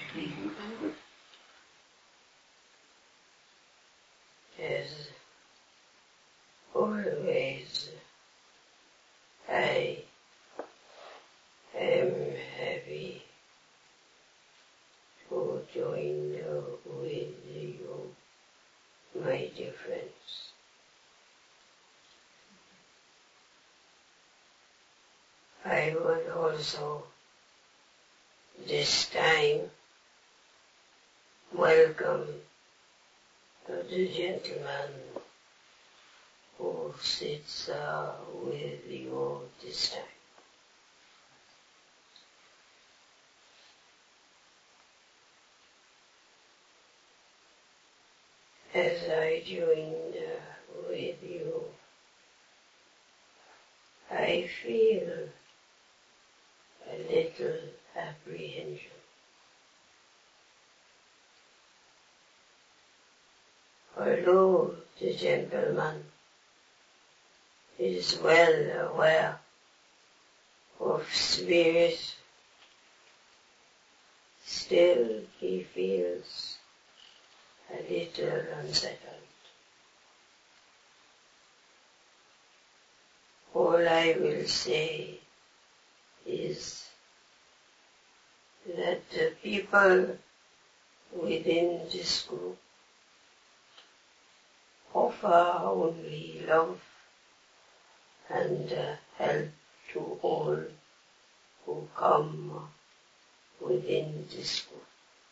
As always, I am happy to join with you, my dear friends. I would also this time welcome the gentleman who sits with you this time. As I join with you, I feel a little apprehension. Although the gentleman is well aware of spirit, still he feels a little unsettled. All I will say is that the people within this group offer only love and help to all who come within this group.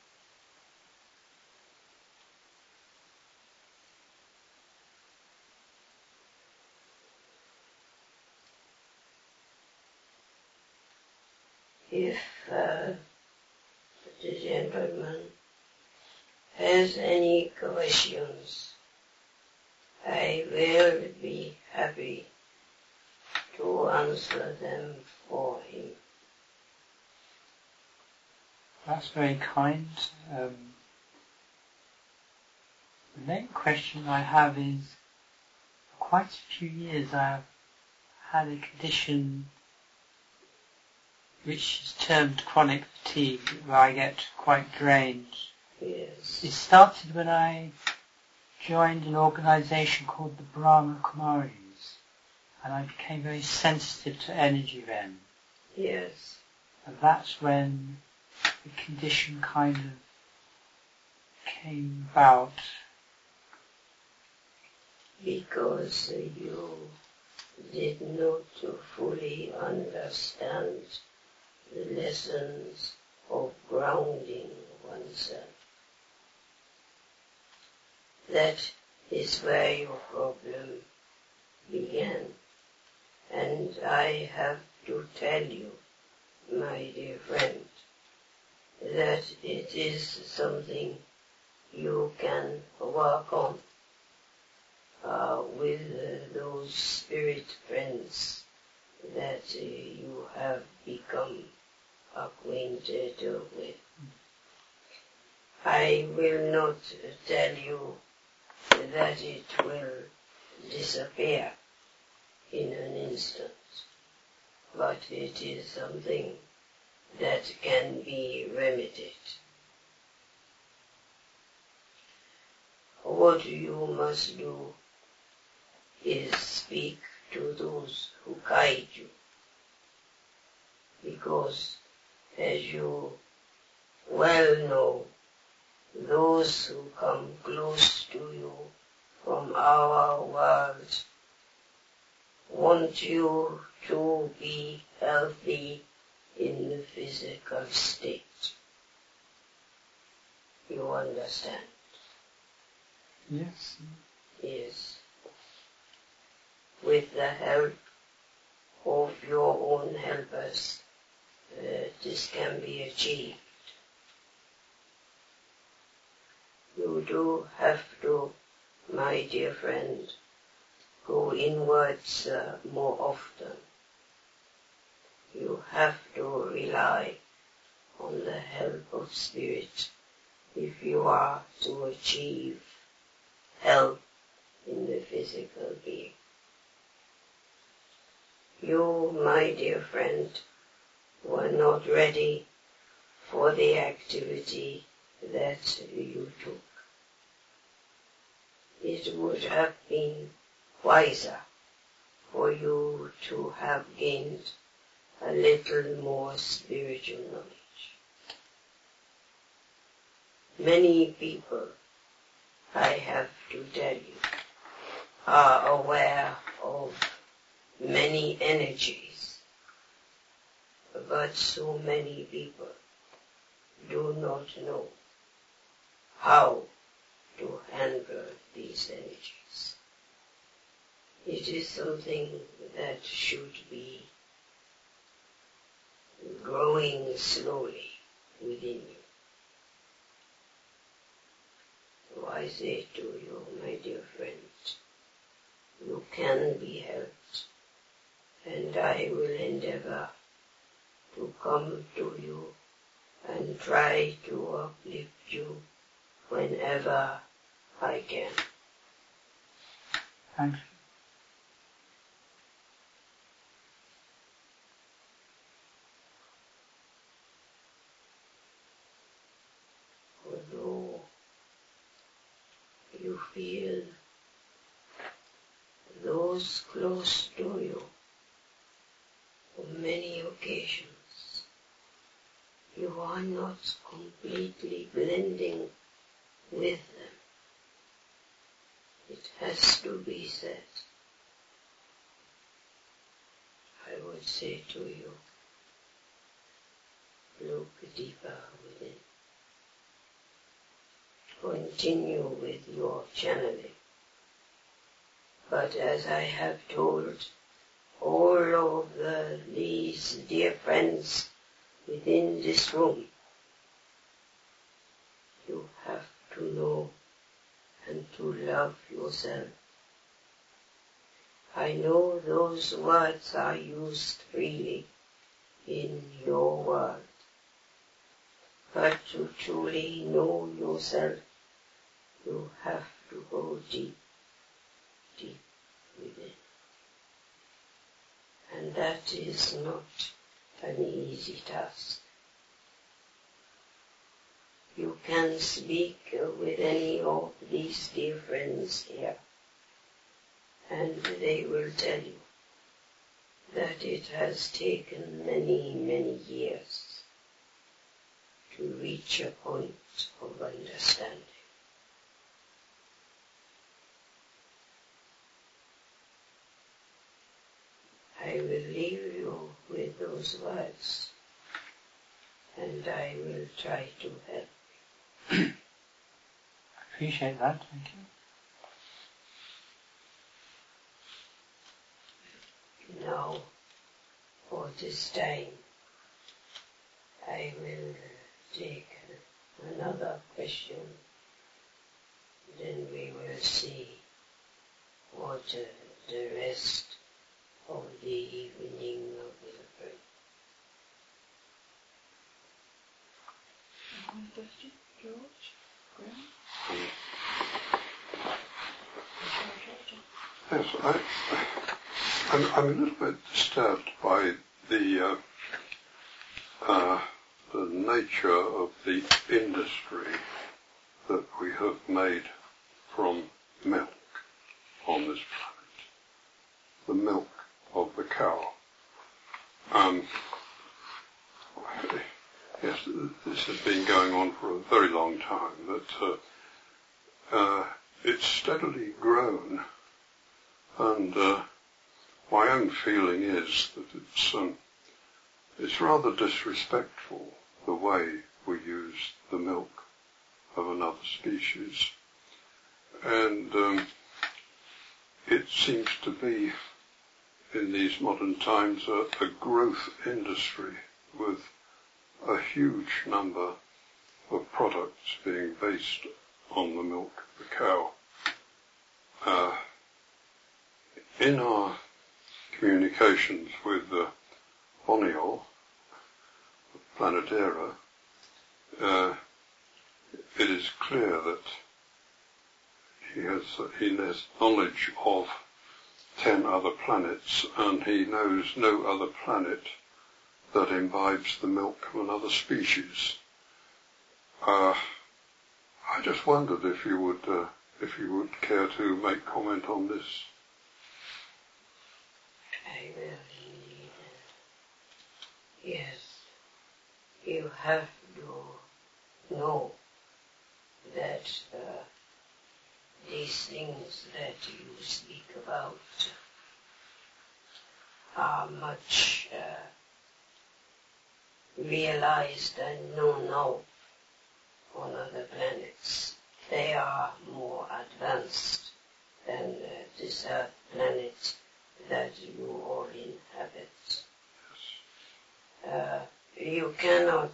If the gentleman has any questions, I will be happy to answer them for him. That's very kind. The main question I have is, for quite a few years I've had a condition which is termed chronic fatigue, where I get quite drained. Yes. It started when I joined an organisation called the Brahma Kumaris, and I became very sensitive to energy then. Yes. And that's when the condition kind of came about. Because you did not fully understand the lessons of grounding oneself. That is where your problem began. And I have to tell you, my dear friend, that it is something you can work on with those spirit friends that you have become acquainted with. I will not tell you that it will disappear in an instant, but it is something that can be remedied. What you must do is speak to those who guide you, because as you well know, those who come close to you from our world want you to be healthy in the physical state. You understand? Yes. Yes. With the help of your own helpers, this can be achieved. You do have to, my dear friend, go inwards more often. You have to rely on the help of spirit if you are to achieve health in the physical being. You, my dear friend, who are not ready for the activity that you took. It would have been wiser for you to have gained a little more spiritual knowledge. Many people, I have to tell you, are aware of many energies, but so many people do not know how to handle these energies. It is something that should be growing slowly within you. So I say to you, my dear friend, you can be helped, and I will endeavor to come to you and try to uplift you whenever I can. Thanks. Although you feel those close to you on many occasions, you are not completely blending with them. It has to be said. I would say to you, look deeper within. Continue with your channeling. But as I have told all of these dear friends within this room, you have to know and to love yourself. I know those words are used freely in your world, but to truly know yourself, you have to go deep, deep within. And that is not an easy task. You can speak with any of these dear friends here, and they will tell you that it has taken many, many years to reach a point of understanding. I will leave you with those words, and I will try to help. I appreciate that, thank you. Now, for this time, I will take another question, then we will see what the rest of the evening will bring. One question, George? Graham? Yes, I'm a little bit disturbed by the nature of the industry that we have made from milk on this planet. The milk of the cow. Yes, this has been going on for a very long time, but it's steadily grown, and my own feeling is that it's rather disrespectful the way we use the milk of another species, and it seems to be in these modern times a growth industry with a huge number of products being based on the milk of the cow. In our communications with Boniol, Planetera, it is clear that he has knowledge of 10 other planets, and he knows no other planet that imbibes the milk of another species. I just wondered if you would care to make comment on this. I will indeed. Yes, you have to know that these things that you speak about are much realized and known now on other planets. They are more advanced than this Earth planet that you all inhabit. You cannot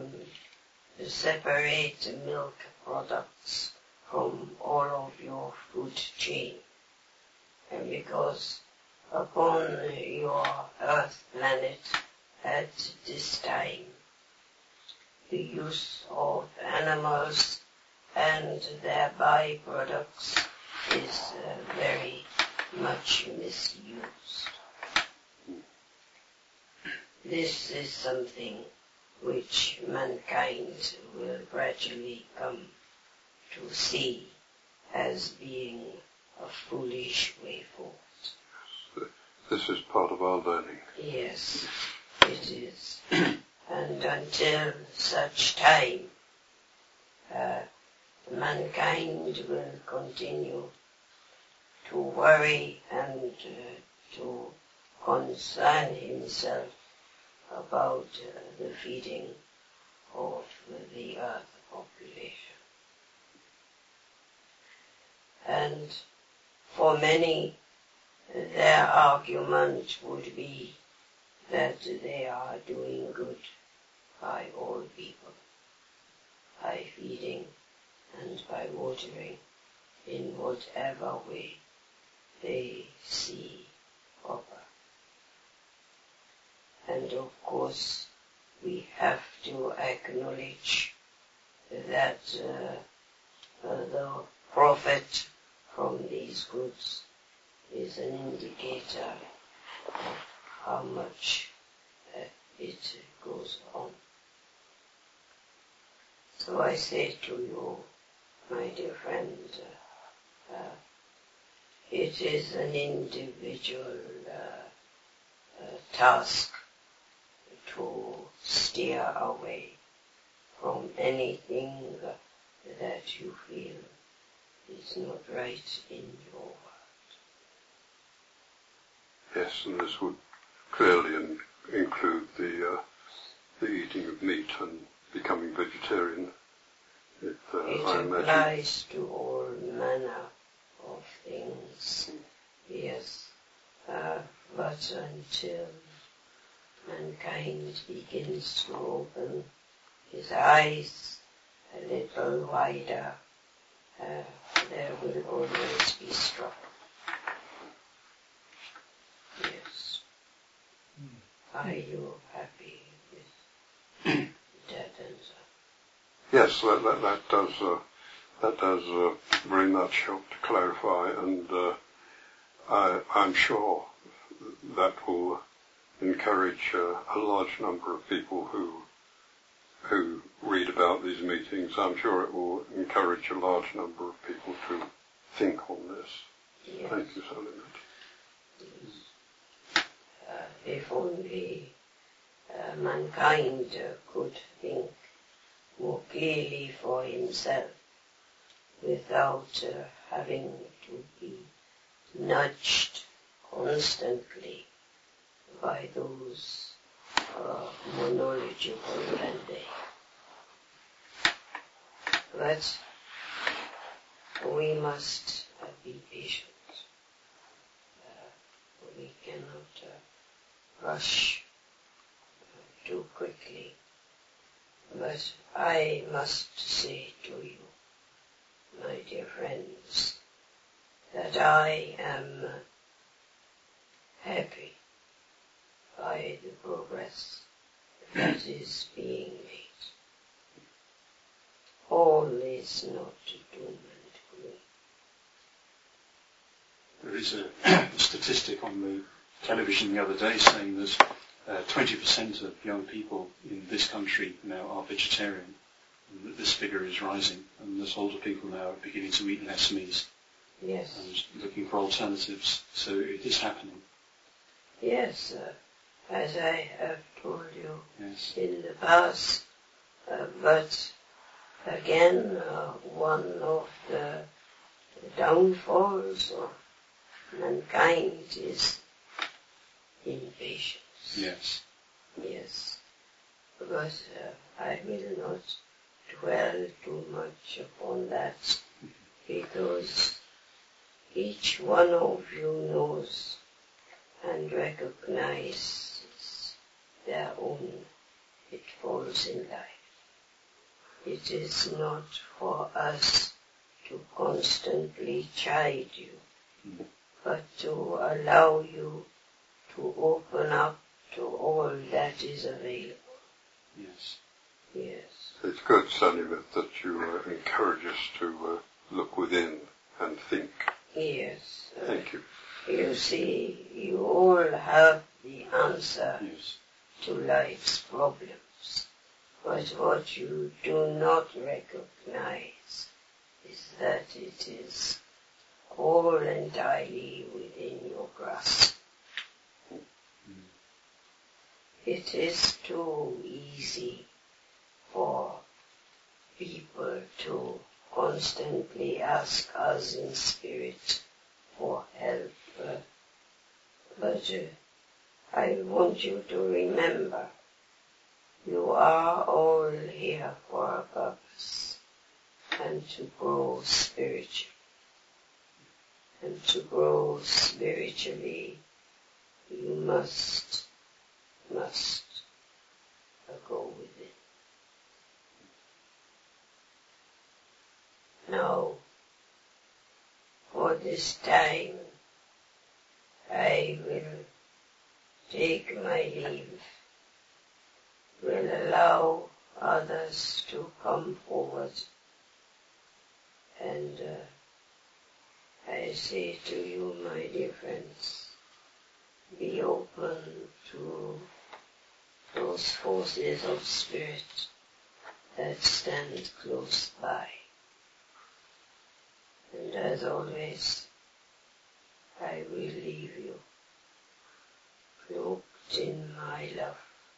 separate milk products from all of your food chain, because upon your Earth planet at this time, the use of animals and their byproducts is very much misused. This is something which mankind will gradually come to see as being a foolish way forward. This is part of our learning. Yes, it is. And until such time, mankind will continue to worry and to concern himself about the feeding of the Earth population. And for many, their argument would be that they are doing good by all people, by feeding and by watering in whatever way they see proper. And of course, we have to acknowledge that the profit from these goods is an indicator of how much it goes on. So I say to you, my dear friend, it is an individual task to steer away from anything that you feel is not right in your world. Yes, and this would clearly include the eating of meat and becoming vegetarian. It applies to all manner of things, yes. But until mankind begins to open his eyes a little wider, there will always be struggle. Yes. Are you happy with that answer? Yes, that does very much help to clarify, and I'm sure that will encourage a large number of people who read about these meetings. I'm sure it will encourage a large number of people to think on this. Yes. Thank you, Salimut. Yes. If only mankind could think more clearly for himself without having to be nudged constantly by those more knowledgeable than they. But we must be patient. We cannot rush too quickly. But I must say to you, my dear friends, that I am happy by the progress that is being made. All is not doom and gloom. There is a statistic on the television the other day saying that 20% of young people in this country now are vegetarian, and that this figure is rising, and that older people now are beginning to eat less meat. Yes. And looking for alternatives. So it is happening. Yes, as I have told you Yes. in the past, but again, one of the downfalls of mankind is impatience. Yes. Yes, but I will not dwell too much upon that, because each one of you knows and recognizes their own pitfalls in life. It is not for us to constantly chide you, but to allow you to open up to all that is available. Yes. Yes. It's good, Sanibet, that you encourage us to look within and think. Yes. Thank you. You see, you all have the answer Yes. to life's problems. But what you do not recognize is that it is all entirely within your grasp. It is too easy for people to constantly ask us in spirit for help. But I want you to remember, you are all here for a purpose, and to grow spiritually. And to grow spiritually, you must go within. Now, for this time, I will take my leave, will allow others to come forward, and I say to you, my dear friends, be open to those forces of spirit that stand close by. And as always, I will leave you cloaked in my love.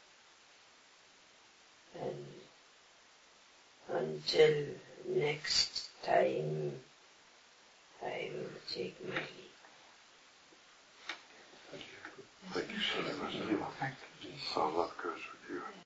And until next time, I will take my leave. Thank you, Sanibet. Thank you. Our love goes with you.